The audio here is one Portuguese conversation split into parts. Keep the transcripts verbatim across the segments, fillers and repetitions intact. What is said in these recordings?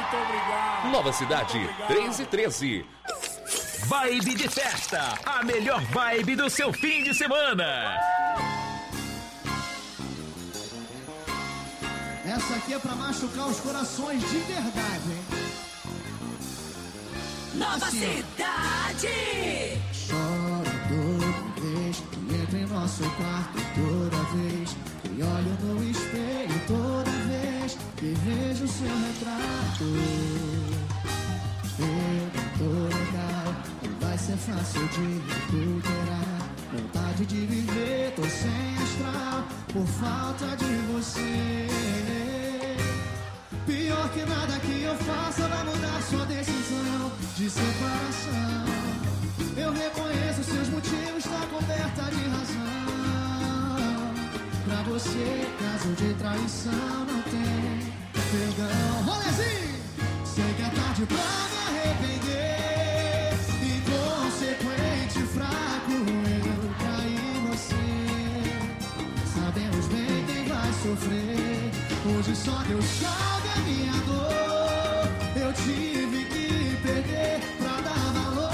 Muito obrigado. Nova Cidade, três e treze. Vibe de festa, a melhor vibe do seu fim de semana. Essa aqui é pra machucar os corações de verdade, hein? Nova assim, Cidade. Choro toda vez que entro em nosso quarto, toda vez que olho no espelho, toda vez que vejo seu retrato. Eu não tô legal, não vai ser fácil de recuperar. Vontade de viver, tô sem astral por falta de você. Pior que nada que eu faça vai mudar sua decisão de separação. Eu reconheço seus motivos, tá coberta de razão. Pra você, caso de traição não tem perdão. Rolezinho! Sei que é tarde pra me arrepender. Inconsequente, fraco, eu traí você. Sabemos bem quem vai sofrer. Hoje só Deus sabe a minha dor. Eu tive que perder pra dar valor.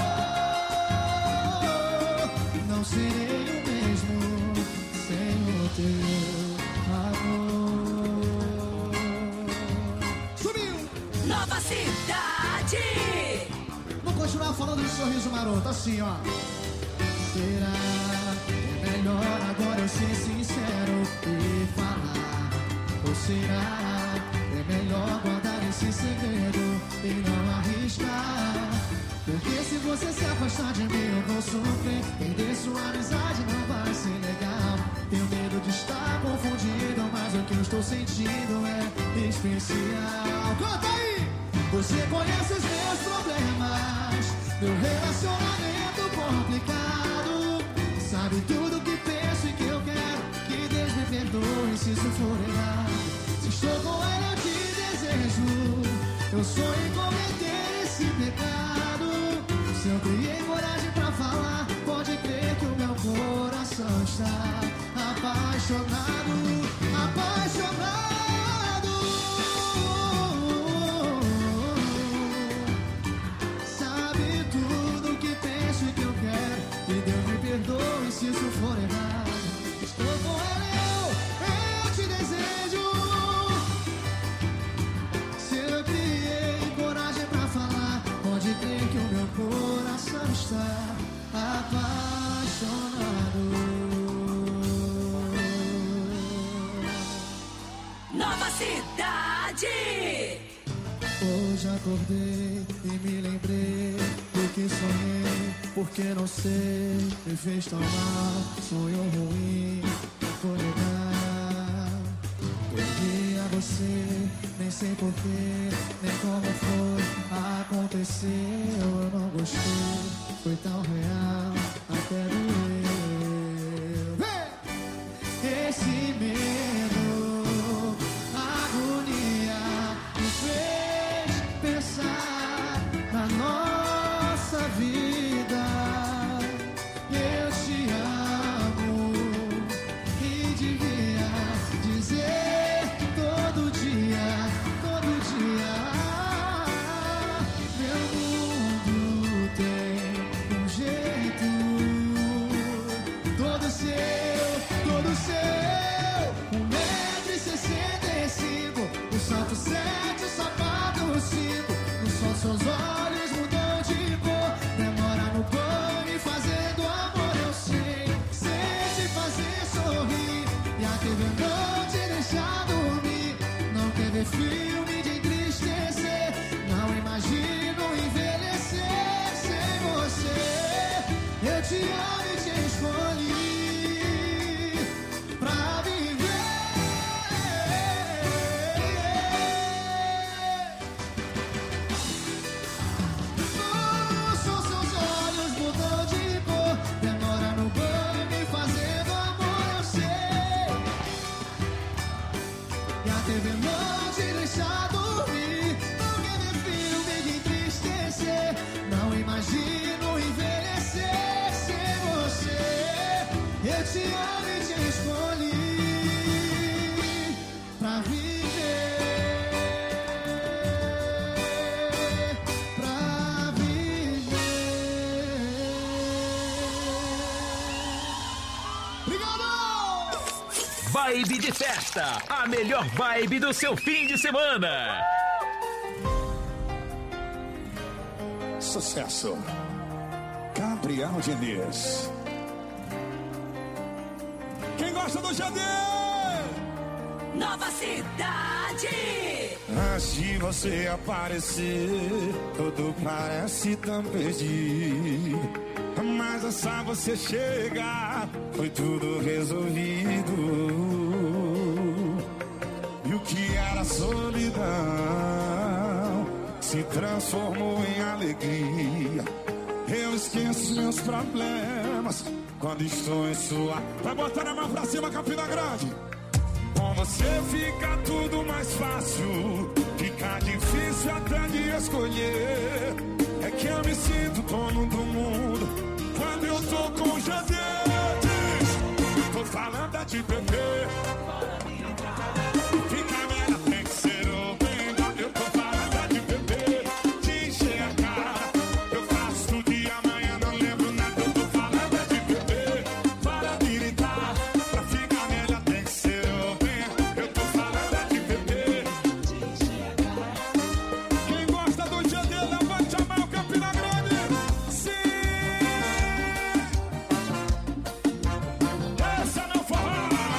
Não serei o mesmo sem o teu amor. Subiu! Nova Cidade. Vou continuar falando de sorriso maroto, assim, ó. Será que é melhor agora eu ser sincero e falar? Ou será que é melhor guardar esse segredo e não arriscar? Porque se você se afastar de mim eu vou sofrer. Perder sua amizade não vai ser legal. Tenho medo de estar confundido, mas o que eu estou sentindo é especial. Canta aí! Você conhece os meus problemas, meu relacionamento complicado. Sabe tudo que penso e que eu quero. Que Deus me perdoe se isso for errado. Se estou com ela eu te desejo. Eu sonho em cometer esse pecado. Se eu criei coragem pra falar, pode crer que o meu coração está apaixonado. Apaixonado. Sabe tudo que penso e que eu quero. Que Deus me perdoe se isso for errado. Estou com ela, eu, eu te desejo. Se eu criei coragem pra falar, pode crer que o meu coração está apaixonado. Nova Cidade. Hoje acordei e me lembrei do que sonhei. Porque não sei, me fez tão mal. Sonho ruim, foi legal. Perdi a você, nem sei porquê, nem como foi. Aconteceu, eu não gostei. Foi tão real, até doeu. Vem! Esse medo, agonia, me fez pensar na nossa vida. Eu te amo e devia dizer todo dia, todo dia. Meu mundo tem um jeito todo seu, todo seu. Vibe de festa, a melhor vibe do seu fim de semana. Sucesso. Gabriel Diniz. Quem gosta do G D? Nova Cidade. Antes de você aparecer, tudo parece tão perdido. Mas essa você chega, foi tudo resolvido. E o que era solidão se transformou em alegria. Eu esqueço meus problemas quando estou em sua. Vai botar a mão pra cima, Campina Grande. Com você fica tudo mais fácil, fica difícil até de escolher. É que eu me sinto dono do mundo quando eu tô com G D. Tô falando é de beber. Fica melhor, tem que ser open. Eu tô falando é de beber, de encher a cara. Eu faço tudo e amanhã não lembro nada. Eu tô falando é de beber, para de gritar. Pra ficar melhor tem que ser open. Eu tô falando é de beber, de encher a cara. Quem gosta do G D, levante a mão, Campina Grande. Sim! Essa não forró!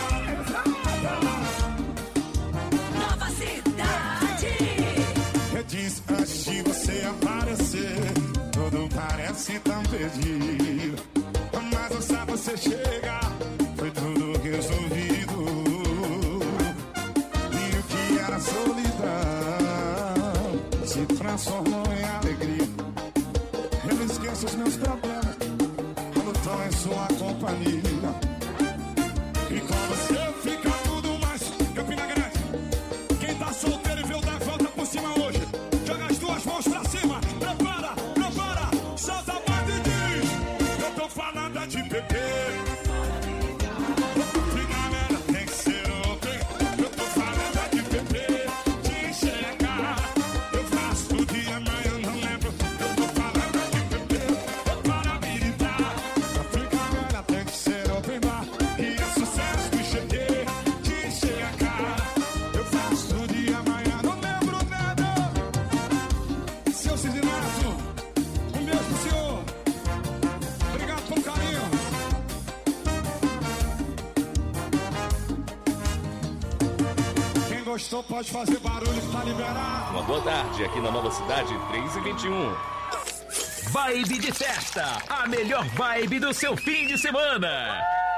Nova Cidade. Eu disse antes de você aparecer, tudo parece tão perdido. Mas essa você chega, foi tudo resolvido. E o que era solidão se transformou em alegria. Eu esqueço os meus problemas quando tô em sua companhia. E com você fica tudo mais. Campina Grande, quem tá solteiro e vê o da volta por cima hoje, joga as duas mãos pra cima. Prepara, prepara, solta a banda e diz: eu tô falando é de beber. Fica merda, tem que ser open. Eu tô falando é de beber, de encher a cara. Eu faço tudo e amanhã não lembro. Eu tô falando é de beber, para me gritar. Fica merda, tem que ser open bar. E é sucesso que cheguei, de encher a cara. Eu faço tudo e amanhã não lembro nada. Seu Cisinato, um beijo pro senhor. Obrigado pelo carinho. Quem gostou pode fazer barulho que tá liberado. Uma boa tarde aqui na Nova Cidade, três e vinte e um. Vibe de festa, a melhor vibe do seu fim de semana.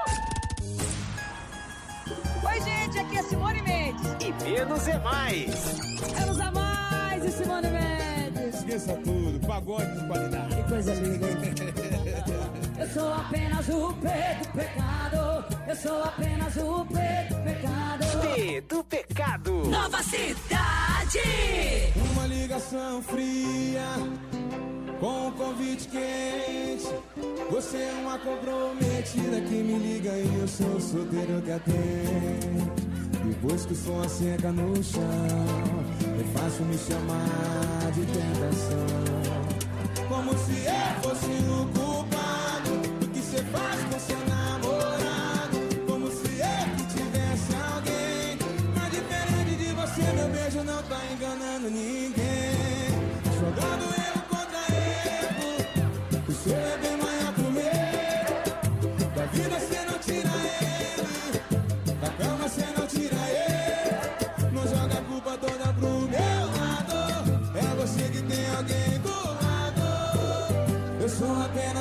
Oi, gente, aqui é Simone Mendes. E menos é mais. Menos a mais e Simone Mendes. Esqueça tudo, pagode de qualidade. Que coisa linda. Eu sou apenas o preto pecado. Eu sou apenas o preto pecado. E do pecado. Nova Cidade. Uma ligação fria com um convite quente. Você é uma comprometida que me liga e eu sou o solteiro que atende. Depois que o som seca no chão, é fácil me chamar de tentação. Como se eu fosse o culpado do que você faz com seu namorado. Como se eu que tivesse alguém. Mas diferente de você, meu beijo não tá enganando ninguém. Jogando erro contra erro, o seu é bem maior que o meu. Da vida você não tira ele, da cama você não tira ele. Não joga a culpa toda pro meu lado, é você que tem alguém do lado. Eu sou apenas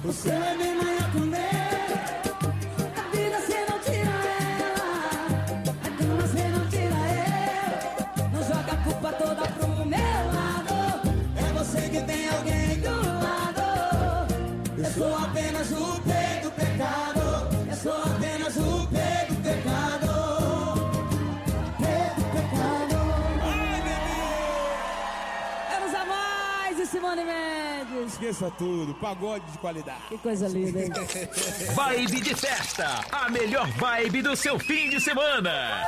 Você é minha mãe a comer. A vida cê não tira ela, a cama cê não tira eu. Não joga a culpa toda pro meu lado. É você que tem alguém do lado. Eu sou apenas o peito do pecado. Eu sou apenas o peito do pecado. Peito do pecado. Ai, bebê! Vamos a mais, e Simone Mendes. Esqueça tudo, pagode de qualidade. Que coisa linda, hein? Vibe de festa, a melhor vibe do seu fim de semana.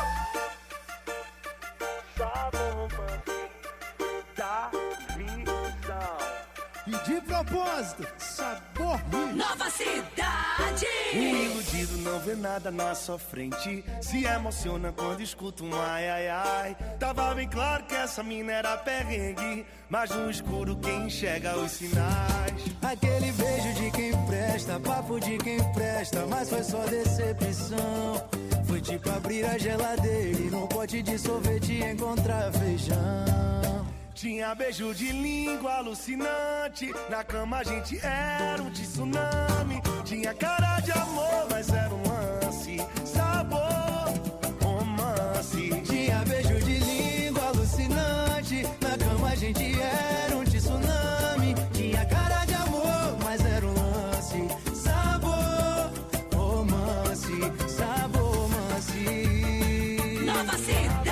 E de propósito, sabor rico. Nova Cidade. Um iludido não vê nada na sua frente, se emociona quando escuta um ai ai ai. Tava bem claro que essa mina era perrengue, mas no escuro quem enxerga os sinais. Aquele beijo de quem presta, papo de quem presta, mas foi só decepção. Foi tipo abrir a geladeira e no pote de sorvete encontrar feijão. Tinha beijo de língua alucinante, na cama a gente era um tsunami. Tinha cara de amor, mas era um lance, sabor, romance. Tinha beijo de língua alucinante, na cama a gente era um tsunami. Tinha cara de amor, mas era um lance, sabor, romance, sabor, romance. Nova Cidade.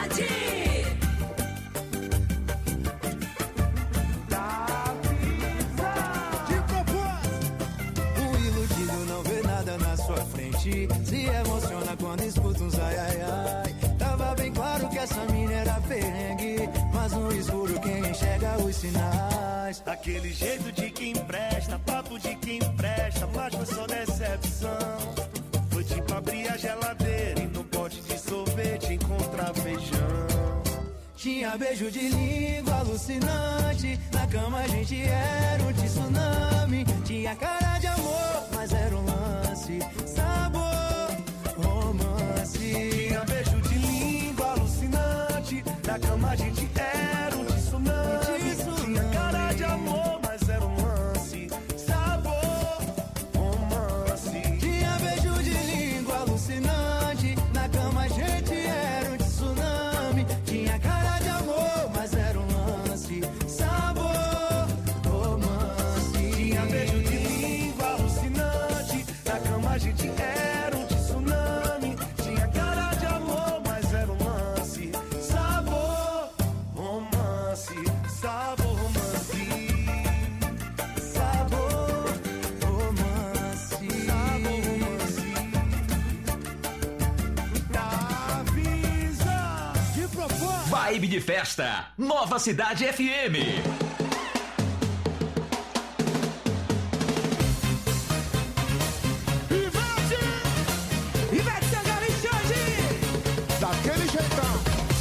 Se emociona quando escuta uns ai ai ai. Tava bem claro que essa mina era perrengue, mas no escuro quem enxerga os sinais. Aquele jeito de quem presta, papo de quem presta, mas foi só decepção. Foi tipo abrir a geladeira e no pote de sorvete encontrar feijão. Tinha beijo de língua alucinante, na cama a gente era um tsunami. Tinha cara de amor, mas era um lance, sabor, romance. Tinha beijo de língua alucinante, na cama a gente era um tsunami. Tinha cara de amor, mas era um lance, sabor, romance. Tinha beijo de língua alucinante, na cama a gente era um tsunami. Tinha cara de amor, mas era um lance, sabor, romance. Tinha beijo de língua alucinante, na cama a gente era um tsunami. Tinha cara de amor, mas era um lance, sabor, romance, sabor, romance. Sabor, romance, Sabor, romance. Avisa. De propósito. Vibe de festa, Nova Cidade F M. Ivete Sangalo e Xande. Daquele jeitão.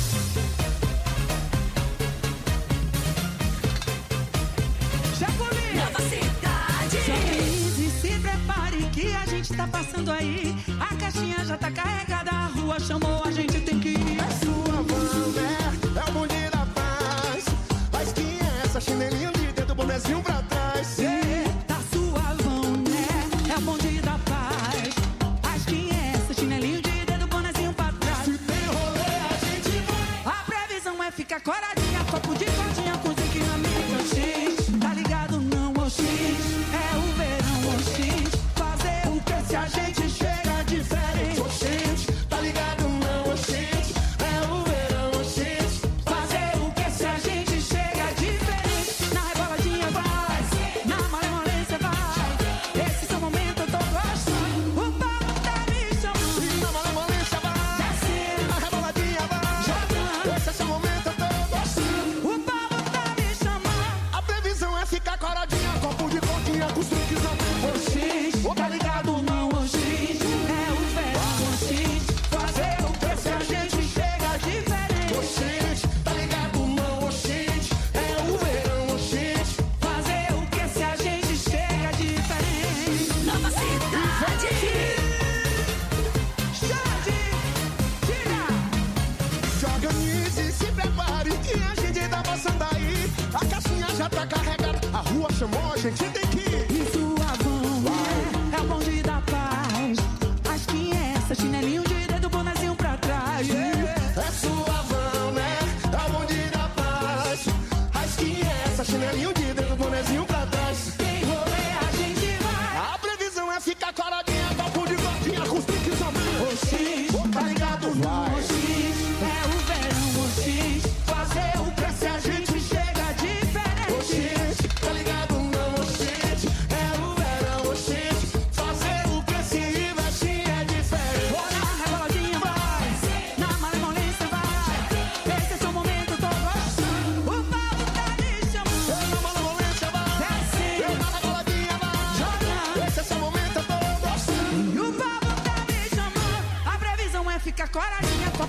Chapolin. Nova Cidade. Sorrise, se prepare que a gente tá passando aí. A caixinha já tá carregada, a rua chamou, a gente tem que ir. É sua van, né? É o bonde da paz. Mas quem é essa chinelinha de dedo, bonezinho pra trás? É, tá suavão, né? É o bonde da paz. Mas quem é essa? Chinelinho de dedo, bonezinho pra trás. Se tem rolê, a gente vai. A previsão é ficar coradinha, copo de cordinha com zinc na mídia X. Tá ligado não, X? É o verão, X. Fazer o que se a gente chega diferente? Oxente, tá ligado não, oxente. É o verão, oxente. Fazer o que se a gente chega diferente? Na reboladinha vai.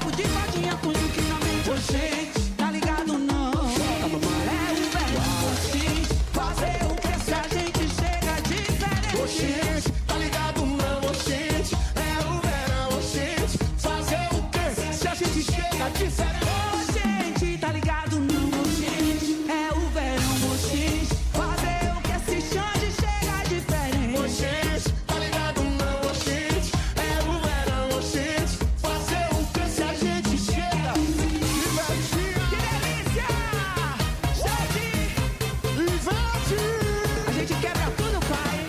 copo de todinha com drink na mente. Oxente, tá ligado não? É o verão, oxente. Fazer o que se a gente chega diferente. Oxente, tá ligado não, oxente. É o verão, oxente. Fazer o que se a gente chega diferente. Oxente, tá ligado não, oxente. É o verão, oxente. Fazer o que se chama chega diferente. Oxente, tá ligado não, oxente. É o verão, oxente. Fazer o que se a gente chega divertido. Que delícia! Gente! Inverte! A gente quebra tudo, pai.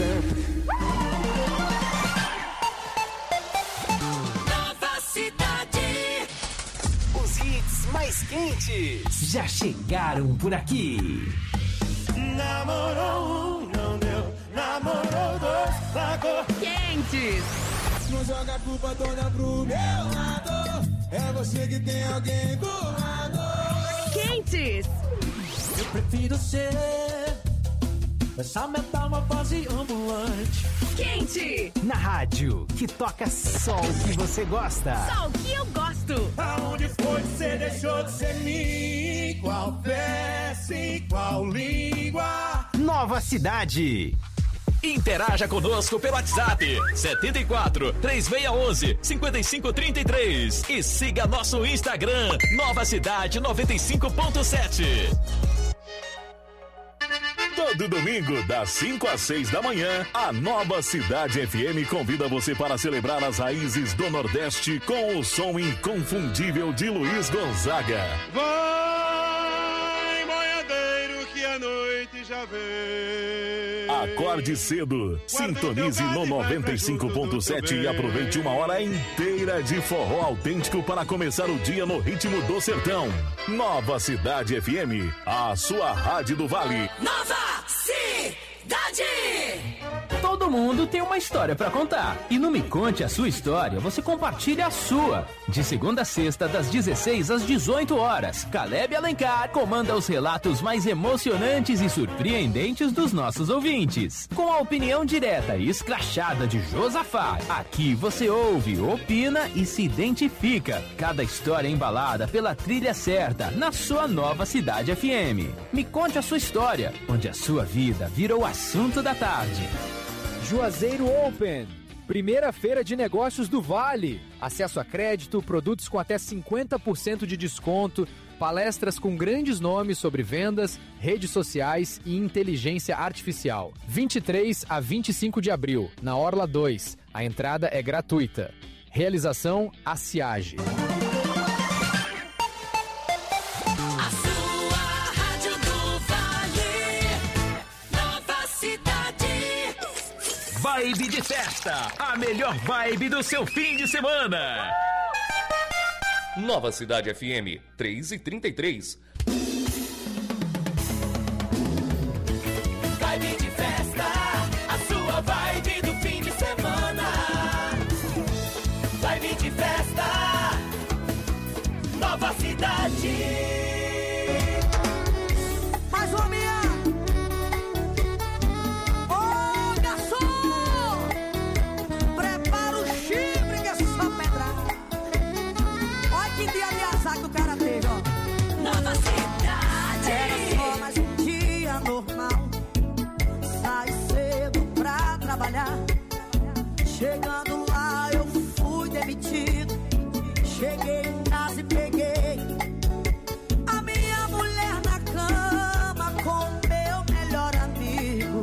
Nova cidade. Os hits mais quentes já chegaram por aqui. Namorou um, não deu. Namorou dois, largou. Quentes. Não joga a culpa toda pro meu lado. É você que tem alguém do lado. Quentes. Eu prefiro ser essa metamorfose ambulante. Quente. Na rádio, que toca só o que você gosta. Só o que eu gosto. Aonde foi que você deixou de ser mim? Qual peça e qual língua? Nova Cidade. Interaja conosco pelo WhatsApp setenta e quatro, três seis um um, cinco cinco três três e siga nosso Instagram Nova Cidade noventa e cinco ponto sete. Todo domingo, das cinco às seis da manhã, a Nova Cidade F M convida você para celebrar as raízes do Nordeste com o som inconfundível de Luiz Gonzaga. Vai, boiadeiro, que a noite já veio. Acorde cedo, sintonize no noventa e cinco ponto sete e aproveite uma hora inteira de forró autêntico para começar o dia no ritmo do sertão. Nova Cidade F M, a sua rádio do Vale. Nova cidade. Todo mundo tem uma história pra contar. E no Me Conte a Sua História, você compartilha a sua. De segunda a sexta, das dezesseis às dezoito horas, Caleb Alencar comanda os relatos mais emocionantes e surpreendentes dos nossos ouvintes. Com a opinião direta e escrachada de Josafá, aqui você ouve, opina e se identifica. Cada história embalada pela trilha certa, na sua Nova Cidade F M. Me Conte a Sua História, onde a sua vida vira o assunto da tarde. Juazeiro Open, primeira feira de negócios do Vale. Acesso a crédito, produtos com até cinquenta por cento de desconto, palestras com grandes nomes sobre vendas, redes sociais e inteligência artificial. vinte e três a vinte e cinco de abril, na Orla dois. A entrada é gratuita. Realização Aciage. A sua rádio do Vale. Nova cidade. Vibe de festa, a melhor vibe do seu fim de semana. Nova Cidade F M, três e trinta e três. Vibe de festa, a sua vibe do fim de semana. Vibe de festa, Nova Cidade. Mais uma minha. Ô, garçom! Prepara o chifre que é só pedrada. Olha que dia de azar que o cara teve, ó. Nova cidade. Era só mais um dia normal. Sai cedo pra trabalhar. Chegando lá eu fui demitido. Cheguei em casa e peguei a minha mulher na cama com meu melhor amigo.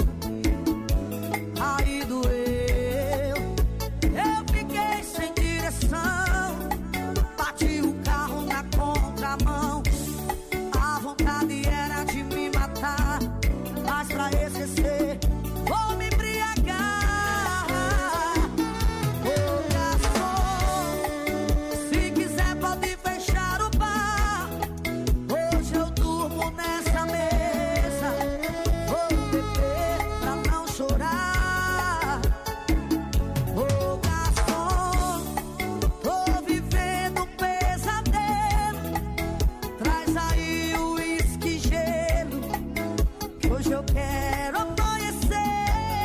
Aí doeu, eu fiquei sem direção. Bati o carro na contramão. A vontade era de me matar, mas pra esquecer vou me embriagar. Ô garçom, se quiser pode fechar o bar. Hoje eu durmo nessa mesa. Vou beber pra não chorar. Ô garçom, tô vivendo um pesadelo. Traz aí o uísque e gelo, que hoje eu quero amanhecer.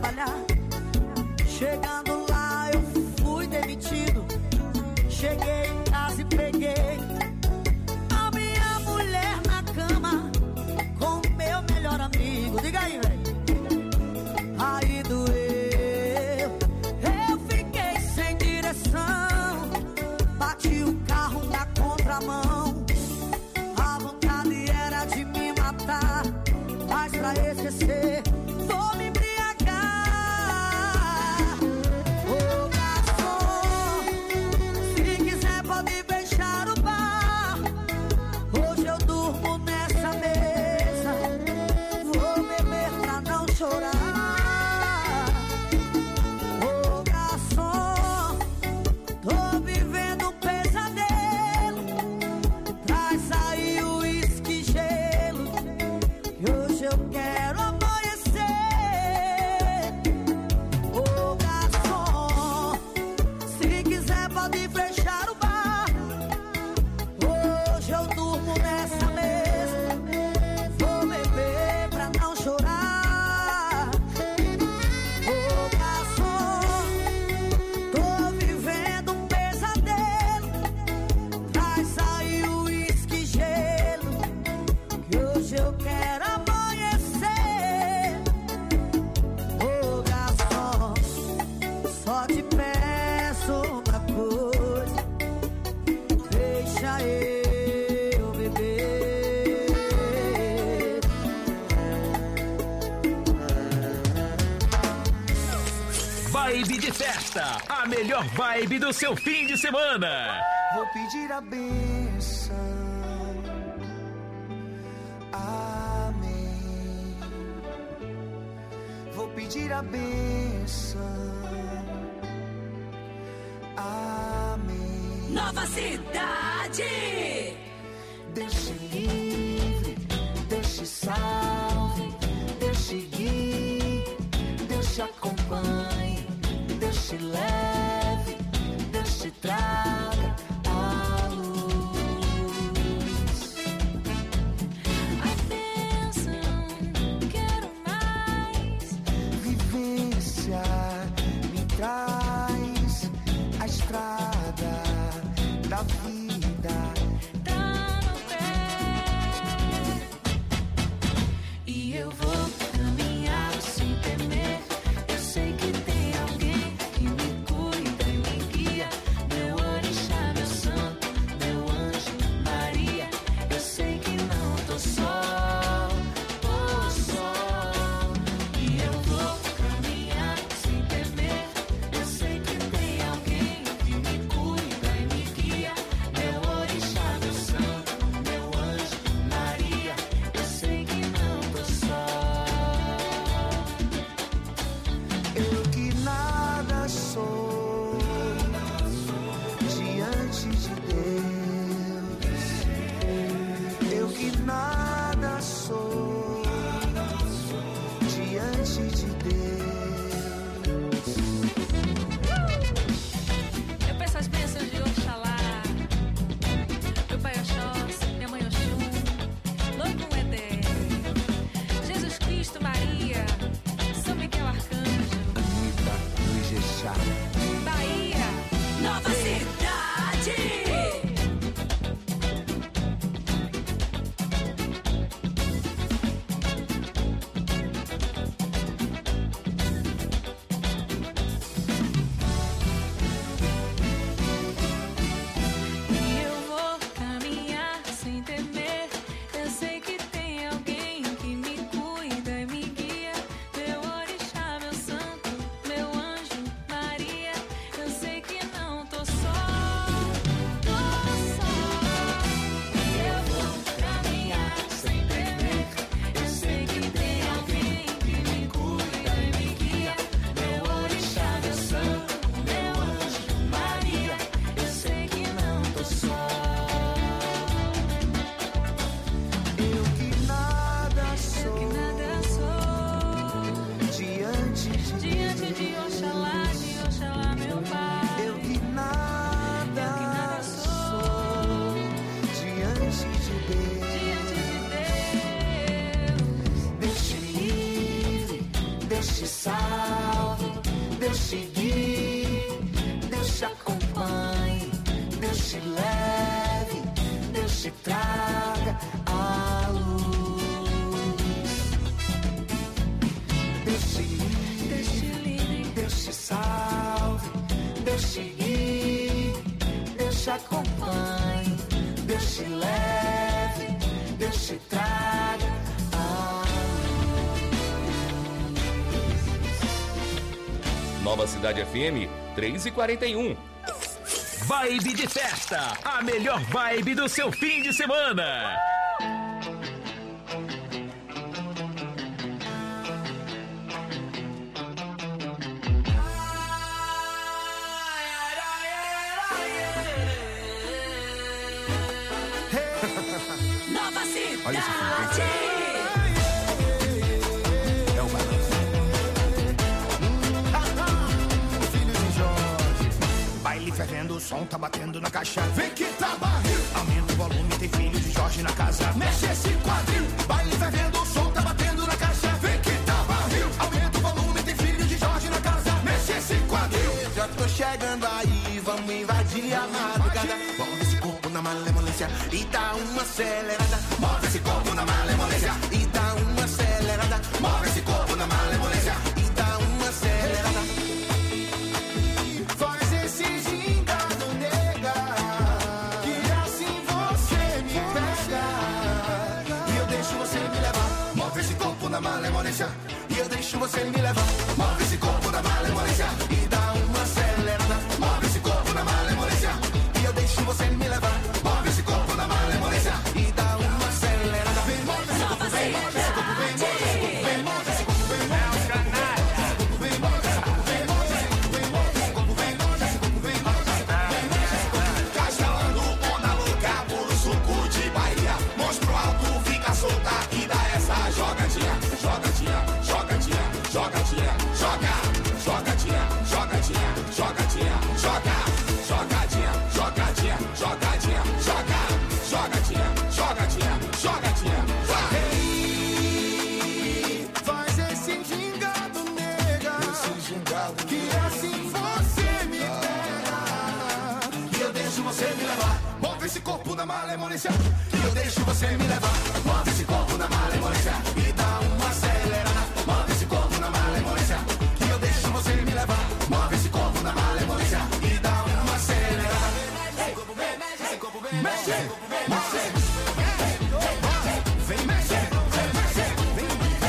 trabalhar. Chegando lá eu fui demitido. Cheguei em casa e peguei a minha mulher na cama com o meu melhor amigo. Diga aí, velho. Aí doeu, eu fiquei sem direção. Bati o carro na contramão. A vontade era de me matar, mas pra esquecer vou me embriagar. Ô garçom, se quiser pode fechar o bar. Hoje eu durmo nessa mesa. Vou beber pra não chorar. Ô garçom, tô vivendo um pesadelo. Traz aí o uísque e gelo, que hoje eu quero amanhecer. Ô garçom, se quiser pode fechar o bar. Hoje eu durmo nessa mesa. Vou beber pra não chorar. Ô garçom, tô vivendo um pesadelo. Traz aí o uísque e gelo, que hoje eu quero amanhecer. Ô garçom, só te peço uma coisa, deixa eu beber. Vibe de festa, a melhor vibe do seu fim de semana. Vou pedir a bênção. Amém. Vou pedir a bênção. Amém. Nova Cidade. Deixe livre, deixe salve, deixe guie, deixe acompanhe, deixe leve, deixe traga a luz. A bênção, quero mais. Vivência me traz a estrada da vida. Tá no pé. acompanhe, Deus te leve, Deus te traga a Nova Cidade F M três e quarenta e um. Vibe de festa, a melhor vibe do seu fim de semana. Nova Cidade. Olha esse filme, é o balanço. Filhos de Jorge. Baile fervendo, o som tá batendo na caixa. Vem que tá barril. Aumenta o volume, tem filhos de Jorge na casa. Mexe esse quadril. Baile fervendo, o som tá batendo na caixa. Vem que tá barril. Aumenta o volume, tem filhos de Jorge na casa. Mexe esse quadril. Já tô chegando aí, vamos invadir a madrugada. Move esse corpo na malemolência e dá uma acelerada. Move esse corpo na malemolência e dá uma acelerada. Move esse corpo na malemolência e dá uma acelerada. Faz esse gingado, nega, que assim você me pega e eu deixo você me levar. Move esse corpo na malemolência e eu deixo você me levar. Move esse corpo na malemolência e dá uma acelerada. Move esse corpo na malemolência e eu deixo você me levar. Move esse corpo na malemolência e dá uma acelerada. Vem, move esse corpo, vem, move esse corpo, vem, move esse corpo, vem, move esse corpo, vem, move esse corpo, vem, move esse corpo, vem, move esse corpo, vem, move esse corpo, vem, move esse corpo, vem, move esse corpo, vem, move esse corpo. Castelando, onda louca, puro suco de Bahia. Mãos pro alto, fica solta e dá essa jogadinha. Jogadinha, jogadinha, jogadinha, joga. Jogadinha, jogadinha, jogadinha, joga. Jogadinha, jogadinha, jogadinha, joga. Jogadinha, jogadinha, jogadinha, joga. Ei, faz esse gingado, nega, esse gingado, que assim você me pega e eu deixo você me levar. Move esse corpo na malemolência e eu deixo você me levar. Move esse corpo na malemolência e dá uma acelerada. Move esse corpo na malemolência que eu deixo você me levar. Move esse corpo na malemolência e dá uma acelerada. Mexe, mexe, vem mexe, vem mexe, vem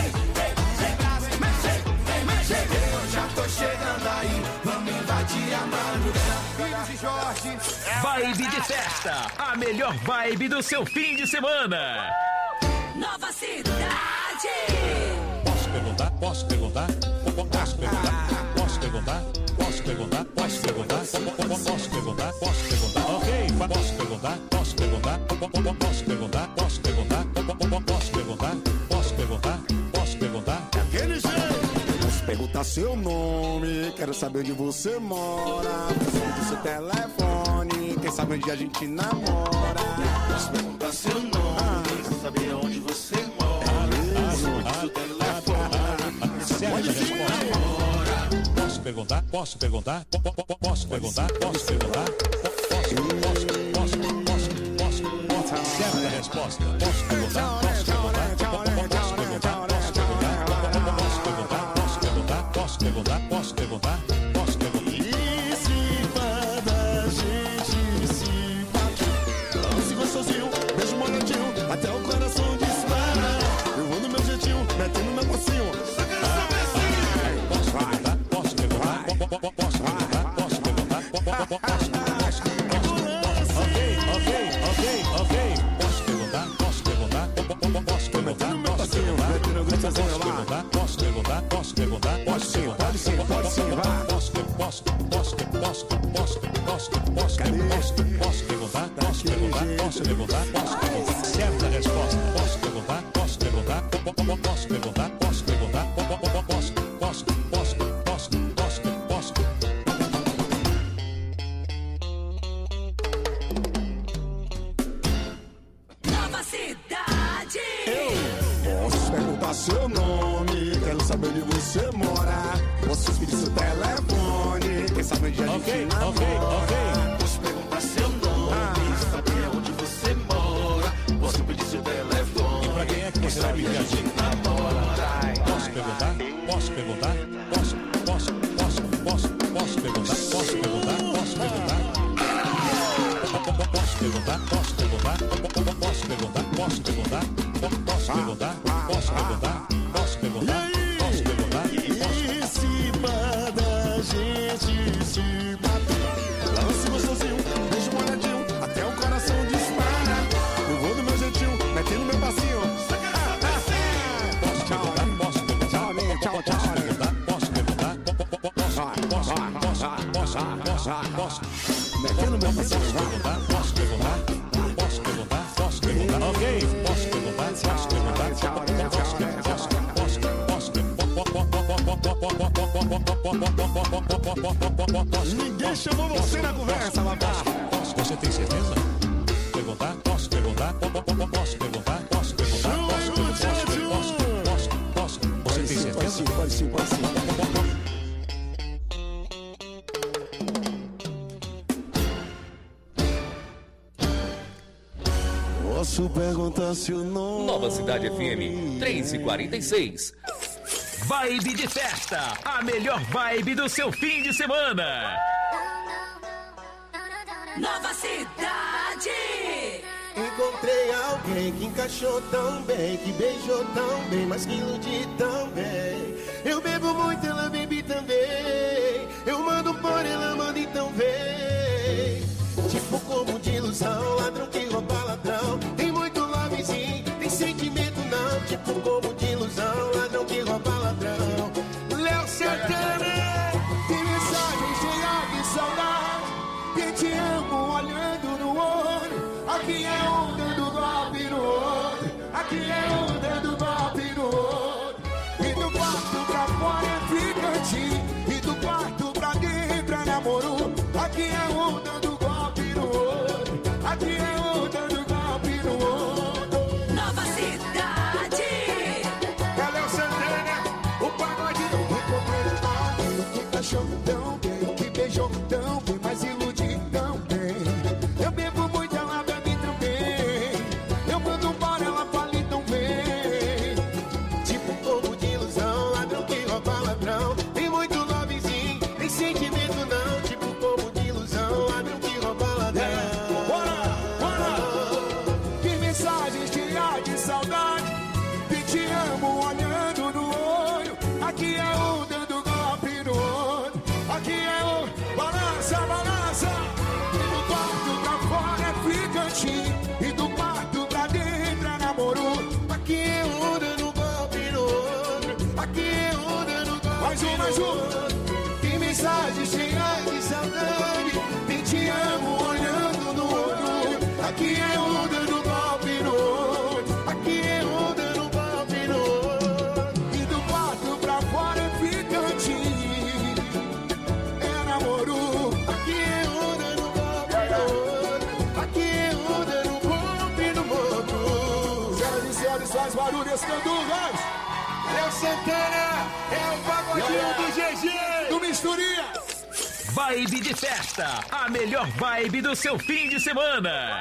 mexe, vem mexe. Eu já tô chegando aí, vamos invadir a madrugada. Filhos de Jorge. Vibe de festa, a melhor vibe do seu fim de semana. Nova Cidade. Posso perguntar? Posso perguntar? Posso perguntar? Posso perguntar? Posso perguntar? Posso perguntar? Posso perguntar? Posso perguntar? Ok, posso perguntar? Posso perguntar? Posso perguntar? Posso perguntar? Posso perguntar? Posso perguntar? Posso perguntar? Aquele jeito. Posso perguntar seu nome, quero saber onde você mora. Preciso do seu telefone, quem sabe onde a gente namora. Posso perguntar seu nome, quero saber onde você mora. Preciso do seu telefone. Certa resposta. Posso perguntar? Posso perguntar? Posso perguntar? Posso perguntar? Posso, posso, posso, posso, posso, posso. Certa resposta. Posso perguntar? Posso perguntar? Posso perguntar? Posso perguntar? Posso perguntar? Posso perguntar? Posso perguntar? Posso perguntar? Posso perguntar? E se cada gente se bate, dance gostosinho, beijo molhadinho, até o coração dispara. Eu vou no meu jeitinho, metendo meu mocinho. Posso perguntar? Posso perguntar? Posso perguntar? Posso perguntar? Posso Ok, ok, ok, ok. Posso perguntar? Posso perguntar? Posso perguntar? Posso perguntar? Posso perguntar? Posso perguntar? Posso sim, pode sim, pode sim, vá. Posso, posso, posso, posso, posso, posso, posso, posso perguntar? Posso perguntar? Posso perguntar? Posso perguntar? Certa resposta. Posso perguntar? Posso perguntar? Posso perguntar? Posso perguntar? Posso, posso, posso, posso, posso, posso. Nova Cidade. Posso perguntar seu nome, quero saber onde você mora. Posso pedir seu telefone, quem sabe onde a gente Ok, namora. ok, ok. Posso perguntar seu nome, saber onde você mora. Posso pedir seu telefone. E pra quem é que você vai pedir a gente? Posso perguntar? Posso perguntar? Posso, posso, posso, posso, posso perguntar? Posso perguntar? Posso perguntar? Posso perguntar? Posso perguntar? Posso perguntar? Posso perguntar? E se manda a gente se bater. Lance gostosinho, beijo molhadinho, até o coração dispara. Eu vou do meu jeitinho, metendo meu passinho. Posso perguntar? Posso perguntar? Tchau, tchau. Posso perguntar? Posso perguntar? Posso, posso, posso, posso, posso. Metendo meu passinho. Posso perguntar? Posso perguntar? Posso perguntar? Posso perguntar? Ok. Posso perguntar? Posso perguntar? Posso perguntar? Ninguém chamou você na conversa, rapaz. Você tem certeza? Perguntar? Posso perguntar? Posso perguntar? Posso perguntar? Posso perguntar? Posso? Posso? Posso? Você tem certeza? Pode sim, pode sim, pode sim. Posso perguntar se o nome... Nova Cidade F M três e quarenta e seis. Vibe de festa, a melhor vibe do seu fim de semana. Nova Cidade. Encontrei alguém que encaixou tão bem, que beijou tão bem, mas que iludi tão bem. Eu bebo muito, ela bebe também. Eu mando por ela, manda então vem. Tipo como de ilusão, ladrão que rouba ladrão. Tem muito lovezinho, tem sentimento não. Tipo como de ilusão, ladrão que rouba ladrão. Léo Santana, tem mensagem cheia de saudade. Que te amo olhando no olho. Aqui é um dando golpe no outro. Aqui é um dando golpe no outro. E do quarto pra fora é ficante. E do quarto pra dentro é namoro. Aqui é um dando golpe no outro. Aqui é um dando golpe no outro. Nova Cidade. É Léo Santana, o pagode do encontrei. Que encaixou tão bem, que beijou tão bem, mas iludi tão bem. Eu bebo muito, ela bebe também. Eu mando embora, ela fala então vem. Tipo um povo de ilusão, ladrão que rouba ladrão. Tem muito lovezinho, tem sentimento não. Tipo um povo de ilusão, ladrão que rouba ladrão. Bora, bora. Que mensagem cheia de saudade. Que te amo olhando no olho. Aqui é um dando golpe no outro. Aqui é um balança, balança. E do quarto pra fora é ficante. E do quarto pra dentro é namoro. Aqui é um dando golpe no outro. Aqui é um dando golpe. Mais um, mais um. Que mensagem cheia de saudade. Que te amo olhando no olho. Aqui é um dando golpe no outro. Aqui é um dando golpe no outro. E do quarto pra fora é ficante. É namoro. Aqui é um dando golpe no outro. Aqui é um dando golpe no outro. Senhoras e senhores, faz barulho esse Candurras. Léo Santana é o pagodinho do G G. Do Misturia. Vibe de festa, a melhor vibe do seu fim de semana.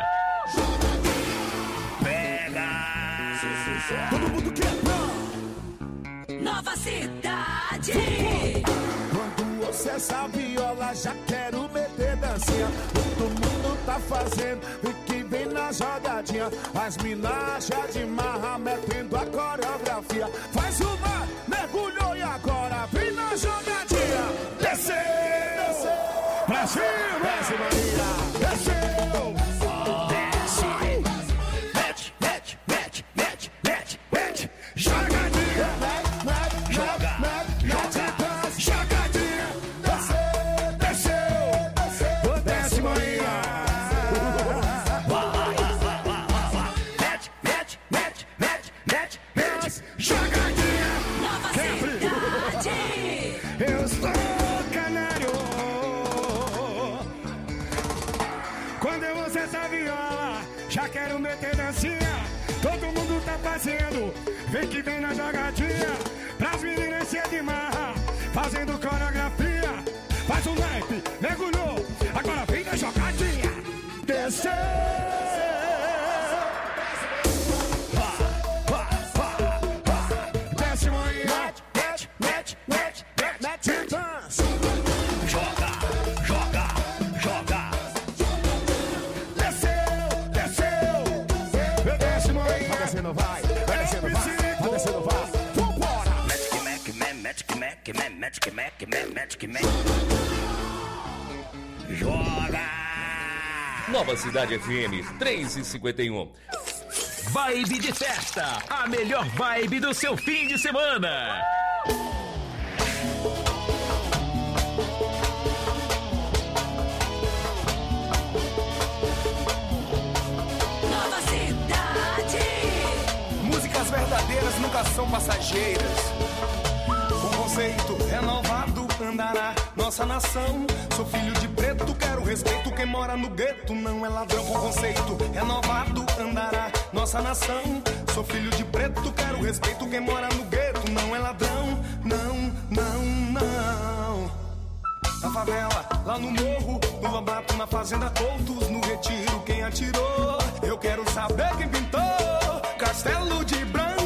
Todo mundo quer Nova Cidade. Quando ouço essa viola, já quero meter dancinha. Todo mundo tá fazendo, e que vem na jogadinha. As minas já de marra, metendo a coreografia. Faz uma, mergulhou e agora vem na jogadinha. Desceu, desceu, Brasil, desce Maria, desceu. Já quero meter dancinha, todo mundo tá fazendo. Vem que vem na jogadinha, pras meninas ser de marra, fazendo coreografia. Faz um naipe, mergulhou, agora vem na jogadinha. Desceu. Desce, mãe. Mete, mete, mete, mete, mete, dança. Joga, joga, joga. Desceu, desceu. Desce, mãe. Vai descendo, vai, vai descendo. Magic Mac, Magic Mac. Joga! Nova Cidade F M três e cinquenta e um. Vibe de festa, a melhor vibe do seu fim de semana. Nova Cidade. Músicas verdadeiras nunca são passageiras. Com conceito renovado andará nossa nação. Sou filho de preto, quero respeito. Quem mora no gueto não é ladrão. Com conceito renovado andará nossa nação. Sou filho de preto, quero respeito. Quem mora no gueto não é ladrão. Não, não, não. Na favela, lá no morro, no Lobato, na fazenda Coutos, no Retiro, quem atirou? Eu quero saber quem pintou Castelo de Branco.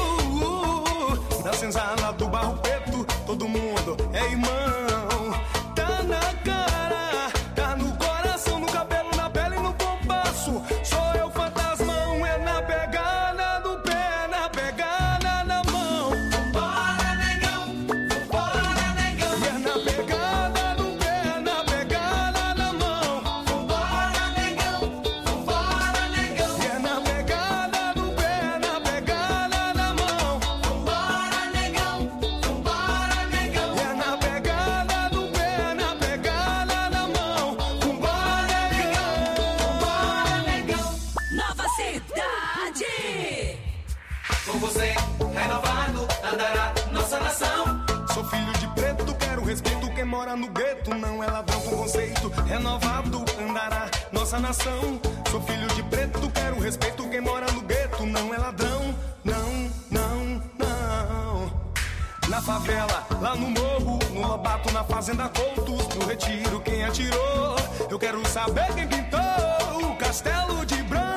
Da senzala do Barro Preto, todo mundo é irmão. Tá na cara, tá no coração, no cabelo, na pele e no compasso. Sou eu fantasmão, é na pegada do pé, na pegada da mão. Vambora, negão, vambora, negão. É na pegada do pé, na pegada da mão. Vambora, negão, vambora, negão. É na pegada do pé, na pegada da mão. Vambora, negão, vambora, negão. É na pegada do pé, na pegada da mão. Vambora, negão, vambora, negão. Nova Cidade. Com você, renovado, andará nossa nação. Sou filho de preto, quero respeito. Quem mora no gueto não é ladrão. Com conceito renovado, andará nossa nação. Sou filho de preto, quero respeito. Quem mora no gueto não é ladrão. Não, não, não. Na favela, lá no morro, no Lobato, na fazenda Coutos, no Retiro, quem atirou? Eu quero saber quem pintou o Castelo de Branco.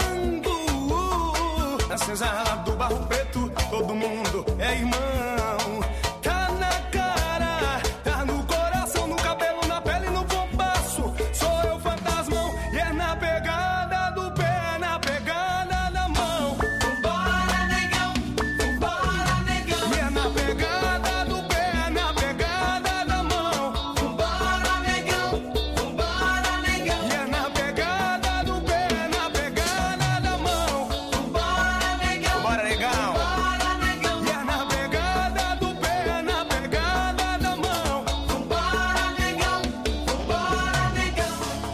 Na senzala do Barro Preto, todo mundo é irmão. Tá na cara, tá no coração, no cabelo, na pele e no compasso. Sou eu fantasmão e é na pegada do pé, na pegada da mão. Vambora, negão, vambora, negão. E é na pegada do pé, na pegada da mão. Vambora, negão, vambora, negão. E é na pegada do pé, na pegada da mão. Vambora, negão, bora, negão. Vambora, negão. E é na pegada do pé, na pegada da mão. Vambora, negão, vambora, negão.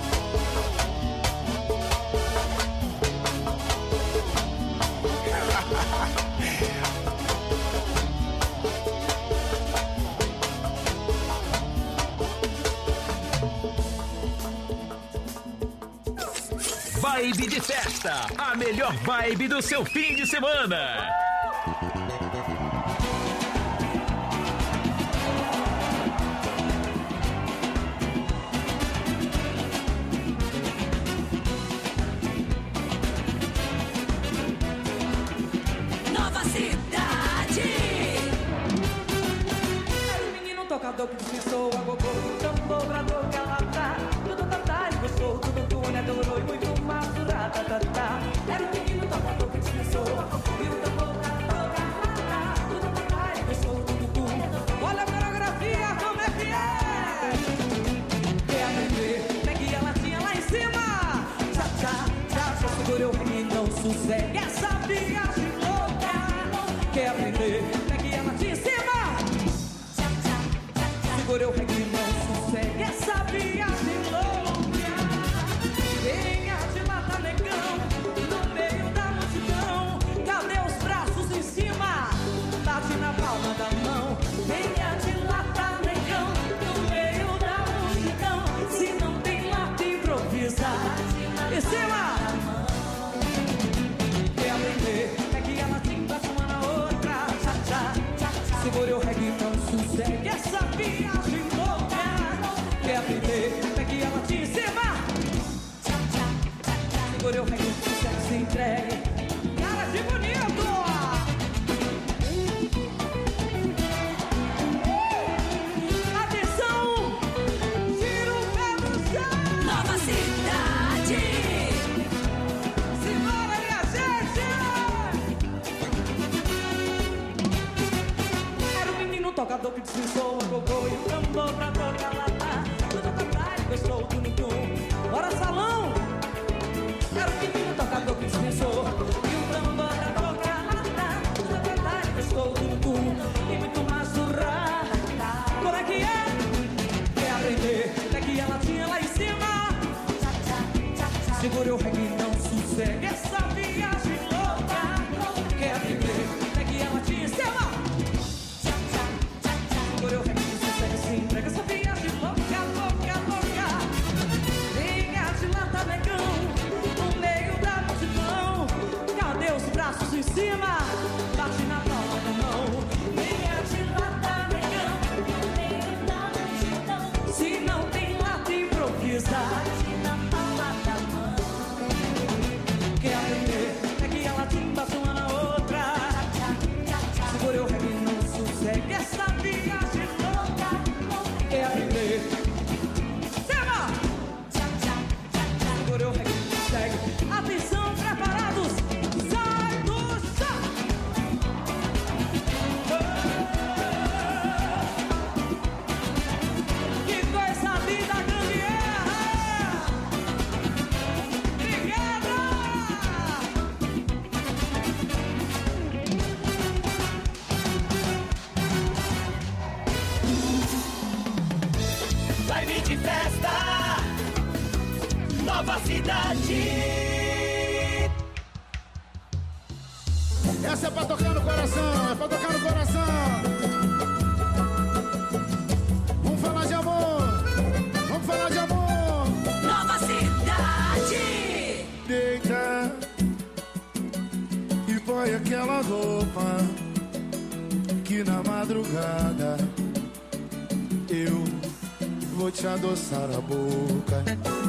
Vibe de festa, a melhor vibe do seu fim de semana. Nova Cidade. Era o menino tocador que dispensou a gogô, tambor que ela tá, tudo tatá e gostou, tudo túnel adorou e muito mais tá, tá, tá, tá. Era o menino tocador que dispensou a gogô, e o tambor que ela tá, tudo tatá e gostou, tudo túnel. Olha a coreografia, como é que é? Quer aprender? Pegue a latinha lá em cima. Tchá, tchá, tchá, só segurei o rei e não sossegue essa viagem louca. Quer aprender? Pegue a latinha em cima. Segurei o rei e não sossegue essa viagem louca. Venha de lata, negão, no meio da multidão. Cadê os braços em cima? Bate na palma da mão. Venha de lata, negão, no meio da multidão. Se não tem lata, improvisa. Em cima! Quer aprender? Pegue a latinha, bate uma na outra. Tchá, tchá, tchá, tchá. Segure o reggae, não sossegue essa viagem louca. tocador que dispensou a gogô e o tambor pra tocar latá. Tudo contrário, gostou do num. Bora salão! Era o menino tocador que dispensou e o tambor pra tocar latá. Tudo contrário, gostou do num. E muito mais surra. Como é que é? Quer aprender? É que ela tinha lá em cima. Segura o reggae, não sossega essa viagem louca. Quer aprender? É que ela tinha em cima. Segura o reggae, não sossega assim. Prega essa viagem louca, louca, louca. Liga de lá, tá negão. No meio da multidão. Cadê os braços em cima? Bate na palma da mão. Liga de lá, tá negão. No meio da multidão. Se não tem lata, improvisa. É que ela timba uma na outra. Segura o reggae, não sossega essa viagem louca. Quer aprender? Sema! Segura o reggae, não sossega. Atenção, preparados. Sai do chão. Que coisa linda, grande erra. Obrigado. Live de festa, Nova Cidade. Essa é pra tocar no coração, é pra tocar no coração. Vamos falar de amor, vamos falar de amor. Nova Cidade. Deita e põe aquela roupa que na madrugada eu vou te adoçar a boca.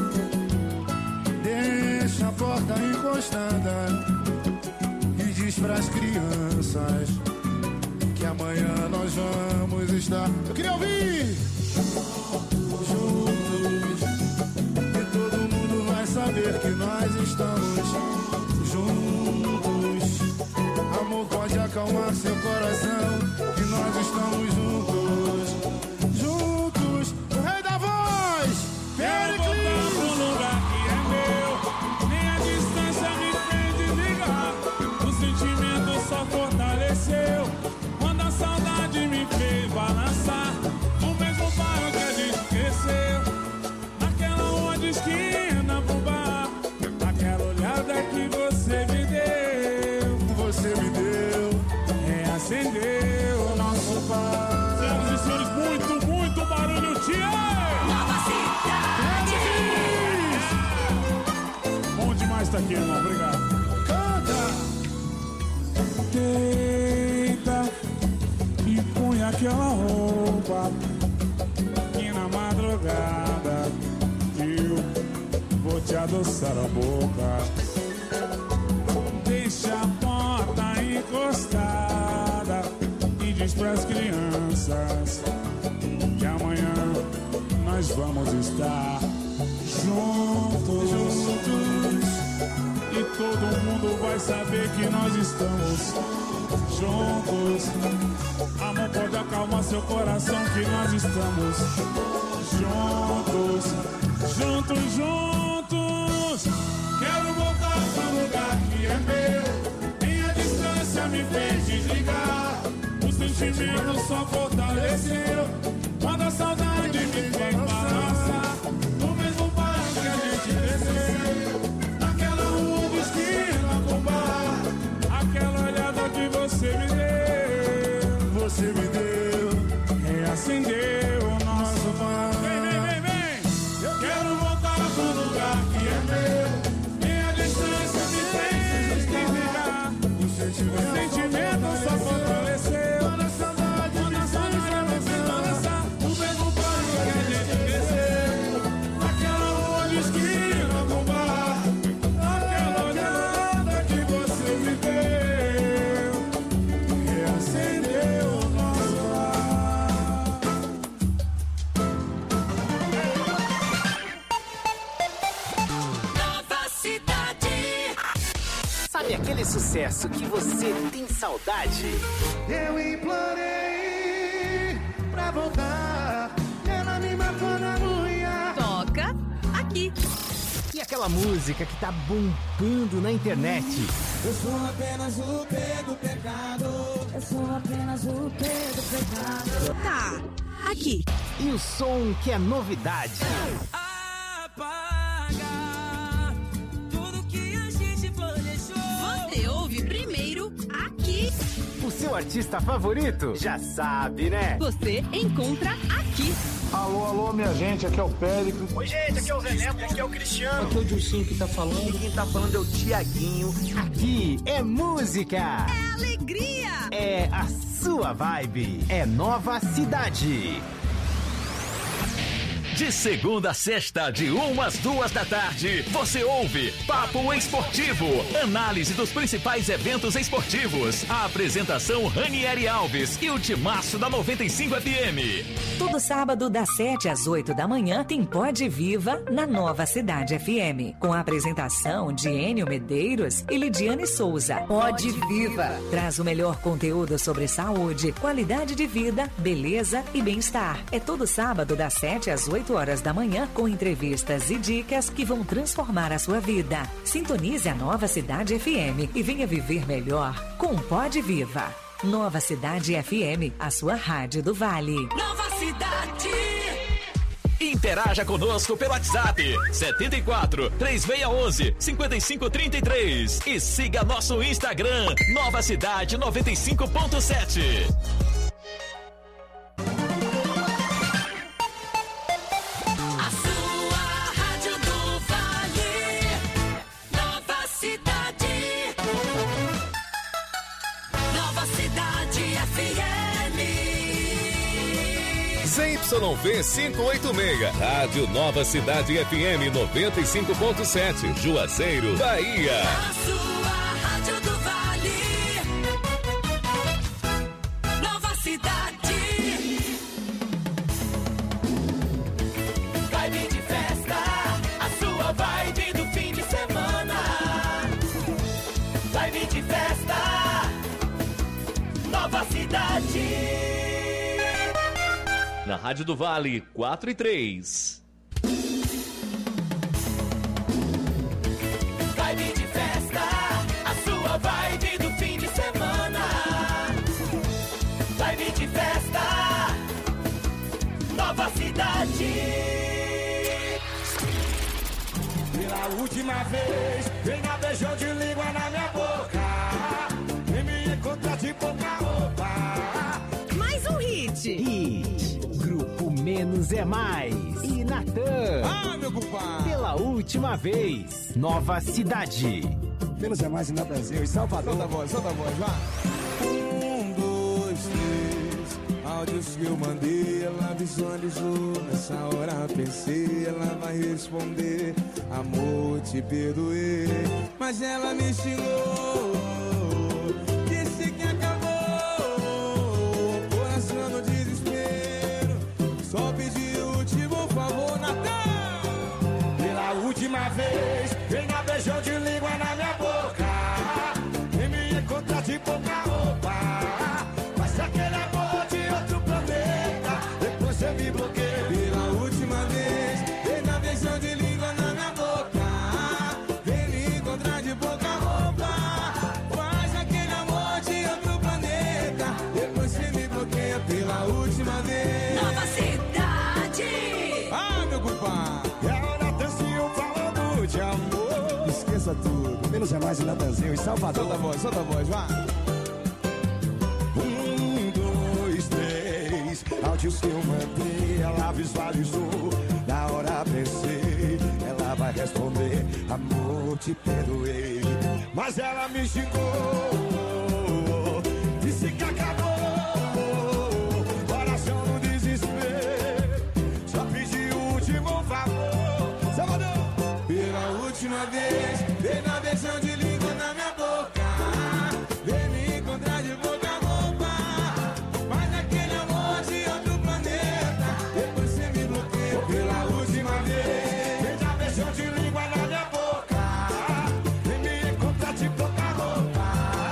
Deixa a porta encostada e diz pras crianças que amanhã nós vamos estar. Eu queria ouvir! Juntos, e todo mundo vai saber que nós estamos juntos. Amor, pode acalmar seu coração, que nós estamos juntos. Juntos, o rei da voz, Pericles. No lugar que é meu, nem a distância me fez desligar. O sentimento só fortaleceu quando a saudade me fez balançar. No mesmo bairro que a gente cresceu, naquela rua de esquina pro bar. Aquela olhada que você me deu, você me deu, reacendeu o nosso bar. Senhoras e senhores, muito, muito barulho, tia! Nova Cidade. Bom demais tá aqui, irmão. Obrigado. Canta! Deita e põe aquela roupa que na madrugada eu vou te adoçar a boca. Deixa a porta encostada e diz pras crianças que amanhã nós vamos estar juntos, juntos. E todo mundo vai saber que nós estamos juntos. Amor, pode acalmar seu coração, que nós estamos juntos, juntos, juntos. Quero voltar pro lugar que é meu. Minha distância me fez desligar. O sentimento só fortaleceu quando a saudade me fez balançar. No mesmo bairro que a gente cresceu, naquela rua de esquina com bar. Aquela olhada que você me deu, você me deu, reacendeu o nosso mar. Vem, vem, vem, vem. Eu quero voltar pro lugar que é meu. Minha distância me fez desligar. O sentimento só fortaleceu quando a saudade me fez balançar. O mesmo bairro que a gente cresceu, naquela rua de esquina com bar. Aquela olhada que você me deu, reacendeu o nosso lar. Nova Cidade. Sabe aquele sucesso que você tem saudade? Eu implorei pra voltar. Ela me matou na unha. Toca aqui. E aquela música que tá bombando na internet? Eu sou apenas o P do pecado. Eu sou apenas o P do pecado. Tá, aqui. E o som que é novidade? Apaga tudo que a gente planejou. Você ouve primeiro aqui. O seu artista favorito? Já sabe, né? Você encontra aqui. Alô, alô, minha gente, aqui é o Péricles. Oi, gente, aqui é o Zé Neto, aqui é o Cristiano. Aqui é o Dilcinho que tá falando. E quem tá falando é o Tiaguinho. Aqui é música. É alegria. É a sua vibe. É Nova Cidade. De segunda a sexta, de uma às duas da tarde, você ouve Papo Esportivo, análise dos principais eventos esportivos. A apresentação Ranieri Alves e o timaço da noventa e cinco F M. Todo sábado, das sete às oito da manhã, tem Pode Viva na Nova Cidade F M, com a apresentação de Enio Medeiros e Lidiane Souza. Pode Viva traz o melhor conteúdo sobre saúde, qualidade de vida, beleza e bem-estar. É todo sábado, das sete às oito horas da manhã, com entrevistas e dicas que vão transformar a sua vida. Sintonize a Nova Cidade F M e venha viver melhor com Pode Viva. Nova Cidade F M, a sua rádio do Vale. Nova Cidade. Interaja conosco pelo WhatsApp setenta e quatro, três seis um um, cinco cinco três três e siga nosso Instagram Nova Cidade noventa e cinco ponto sete. Z Y V quinhentos e oitenta e seis, Rádio Nova Cidade F M noventa e cinco ponto sete, Juazeiro, Bahia. A sua rádio do Vale. Nova Cidade. Vibe de festa, a sua vibe do fim de semana. Vibe de festa, Nova Cidade. Na Rádio do Vale, quatro e três. Vibe de festa, a sua vibe do fim de semana. Vibe de festa, Nova Cidade. Pela última vez, vem na beijão de língua na minha boca. Vem me encontrar de pouca roupa. Mais um hit. Hit. Grupo Menos é Mais. E Natan. Ah, meu compadre. Pela última vez. Nova Cidade. Menos é Mais e Natanzinho em Salvador. Solta a voz, solta a voz, vá. Um, dois, três. Áudios que eu mandei, ela visualizou. Nessa hora pensei, ela vai responder. Amor, te perdoei. Mas ela me xingou. Disse que acabou. Coração no desespero. Só pedi o último favor, Natan. Pela última vez, vem na beijão de língua na minha boca. Vem me encontrar de pouca roupa. Mas aquele amor de outro planeta. Depois você me bloqueia. Pela última vez, vem na beijão de língua na minha boca. Vem me encontrar de pouca roupa. Faz aquele amor de outro planeta. Depois você me bloqueia pela última vez. Nova Cidade. Ah, meu compadre. É o Natanzinho falando de amor. Esqueça tudo. Menos é Mais e Natanzinho em Salvador. Solta a voz, solta a voz, vá. Um, dois, três. Áudios que eu mandei, ela visualizou. Na hora pensei, ela vai responder. Amor, te perdoei. Mas ela me xingou. Disse que acabou. Coração no desespero. Só pedi o último favor. Salvador. Pela última vez, vem na versão de língua na minha boca. Vem me encontrar de boca a boca. Mas aquele amor de outro planeta. Depois você me bloqueia pela última vez. Vem na versão de língua na minha boca. Vem me encontrar de boca a boca.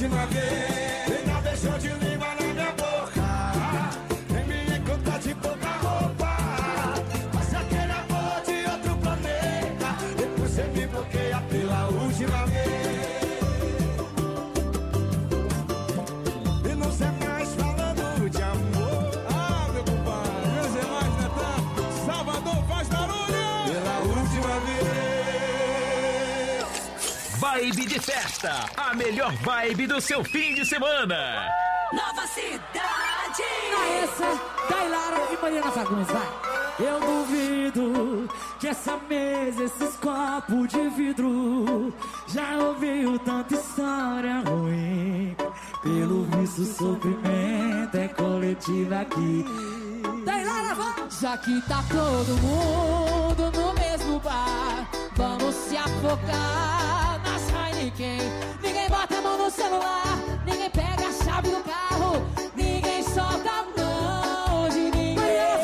última vez. Ainda beijou de língua na minha boca. Nem me encontra de pouca roupa. Mas aquele amor de outro planeta. Depois você me bloqueia pela última vez. E não sei mais falando de amor. Ah, meu compadre, meus irmãos, Natan, Salvador faz barulho. Pela última vez. Vibe de festa, a melhor vibe do seu fim de semana. Nova Cidade. Essa, Tailara e Mariana Fagundes, vai. Eu duvido que essa mesa, esses copos de vidro já ouviu tanta história ruim. Pelo visto, o sofrimento é coletivo aqui. Tailara, vai. Já que tá todo mundo no mesmo bar, vamos se afogar nas Heineken. Ninguém bota a mão no celular, ninguém pega a chave do carro, ninguém solta a mão de ninguém.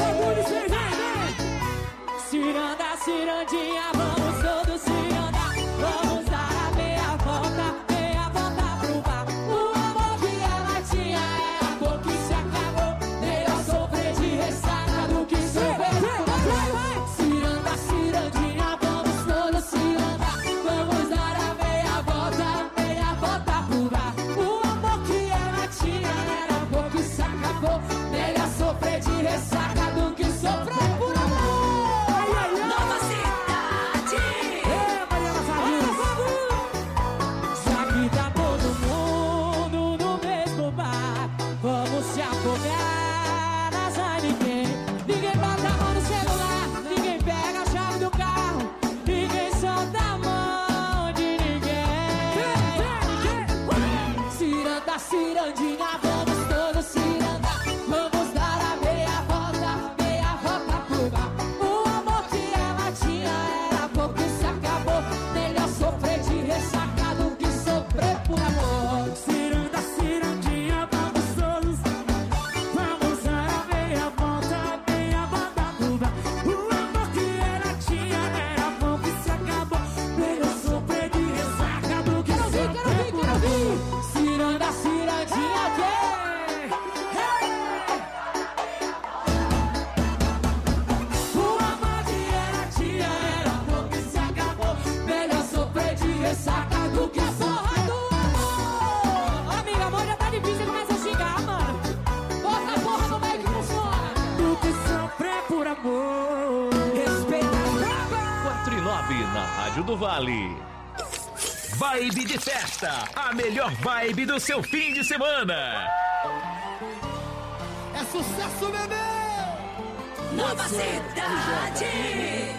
Ciranda, cirandinha, vamos todos cirandar. Vamos dar a meia volta, meia volta pro bar. O amor que ela tinha era pouco que se acabou. Melhor sofrer de ressaca do que sofrer. Ciranda, cirandinha, vamos todos cirandar. Vamos dar a meia volta, meia volta pro bar. O amor que ela tinha era pouco que se acabou. Melhor sofrer de ressaca do que sofrer por amor. Nova Cidade. É, Mariana Fagundes. Já que tá todo mundo no mesmo bar, vamos se afogar nas Heineken. Ninguém bota a mão no celular, ninguém pega a chave do carro, ninguém solta a mão de ninguém. Ciranda, cirandinha, vamos todos cirandar. Vamos dar a meia volta, meia volta pro bar. O amor que ela tinha era pouco que se acabou. Melhor sofrer de ressaca do que sofrer por amor. Ciranda, cirandinha, vamos todos. Vamos dar a meia volta, meia volta pro bar. O amor que ela tinha era pouco que se acabou. Melhor sofrer de ressaca do que sofrer por amor. Ciranda, cirandinha, yeah. O amor que ela tinha era pouco que se acabou. Melhor sofrer de ressaca do que sofrer do amor. Amiga, amor já tá difícil, começa a xingar, mano. Bota a porra no meio que funciona. Do que sofrer por amor. Respeita a quatro e nove na Rádio do Vale. Vibe de festa, a melhor vibe do seu fim de semana. É sucesso, bebê! Nova Cidade.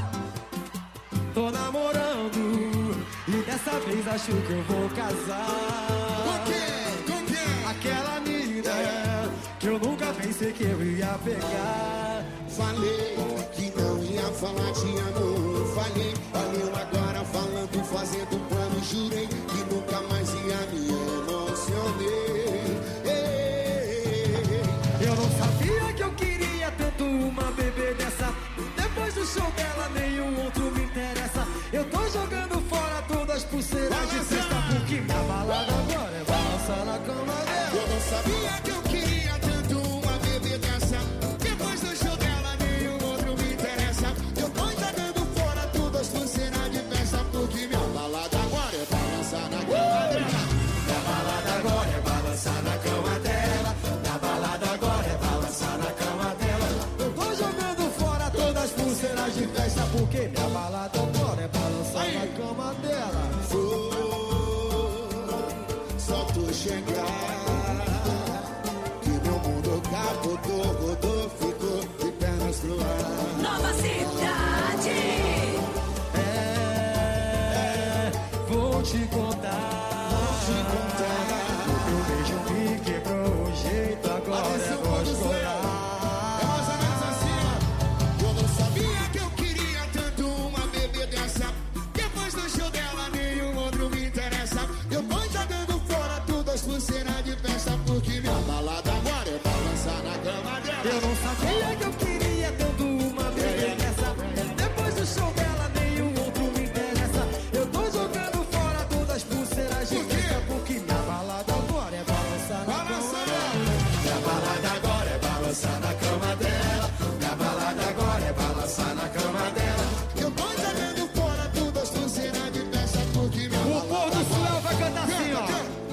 Tô namorando e dessa vez acho que eu vou casar. Com quem? Com quem? Aquela menina que eu nunca pensei que eu ia pegar. Falei que não ia falar te amo. Falei, olha eu agora falando, fazendo plano. Jurei que nunca mais ia me emocionei. Eu não sabia que eu queria tanto uma bebê dessa. Depois do show dela nenhum outro me interessa. Eu tô jogando fora todas as pulseiras de festa, porque minha balada agora é balançar na cama dela. Eu não sabia que eu queria tanto uma bebê dessa. Depois do show dela nenhum outro me interessa. Eu tô jogando fora todas as pulseiras de festa, porque minha balada agora é balançar na cama dela. Minha balada agora é balançar na cama dela. Minha balada agora é balançar na cama dela. Eu tô jogando fora todas as pulseiras de festa, porque minha balada agora é balançar na cama dela. Só tu chegar que meu mundo capotou, rodou, ficou de pernas pro ar. Nova Cidade. É, vou te contar, vou te contar. O teu beijo me quebrou o jeito, agora é voz corar. É mais ou menos assim, ó. Eu não sabia que eu queria tanto uma bebê dessa. Depois do show dela nenhum outro me interessa. Eu tô jogando fora todas as pulseiras de festa, porque minha balada agora é balançar na cama dela. Eu não sabia que eu queria tanto uma bebê dessa. Depois do show dela nenhum outro me interessa. Eu tô jogando fora todas as pulseiras de festa, porque minha balada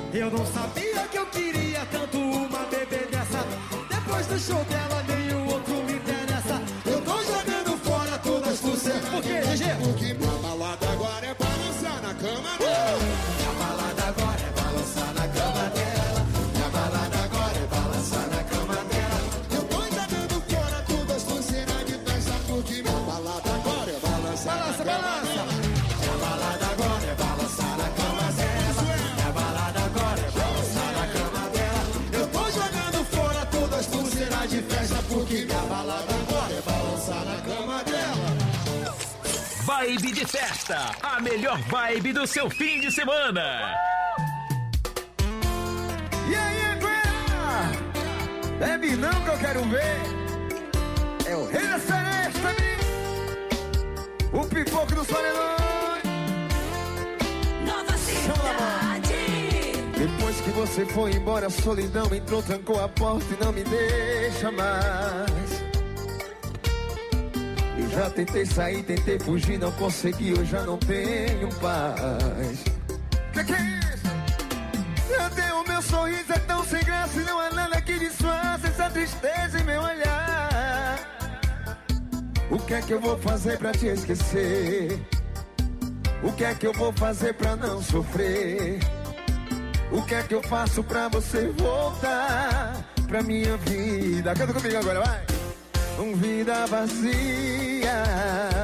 Eu não sabia que eu queria tanto uma bebê dessa. Depois do show dela, nenhum outro me interessa. Eu tô jogando fora todas as pulseiras. Por quê, G G? Porque minha balada agora é balançar na cama dela. Minha balada agora é balançar na cama dela. Minha balada agora é balançar na cama dela. Eu tô jogando fora todas as pulseiras de festa. Porque minha balada agora é balançar Balança, na cama balança. dela. Minha balada agora é balançar na cama dela. Minha balada agora é balançar na cama dela. Eu tô jogando fora todas as pulseiras de festa. Porque minha balada agora é balançar na cama dela. Vibe de festa, a melhor vibe do seu fim de semana. E aí, Guerra? Bebe não que eu quero ver. É o rei da seresta, amigo. O pipoco do Soledade. Nova cidade. Depois que você foi embora, a solidão entrou, trancou a porta e não me deixa mais. Eu já tentei sair, tentei fugir, não consegui, eu já não tenho paz. Que que é isso? Até o meu sorriso é tão sem graça e não há nada que disfarce essa tristeza em meu olhar. O que é que eu vou fazer pra te esquecer? O que é que eu vou fazer pra não sofrer? O que é que eu faço pra você voltar pra minha vida? Canta comigo agora, vai! Um vida vazia.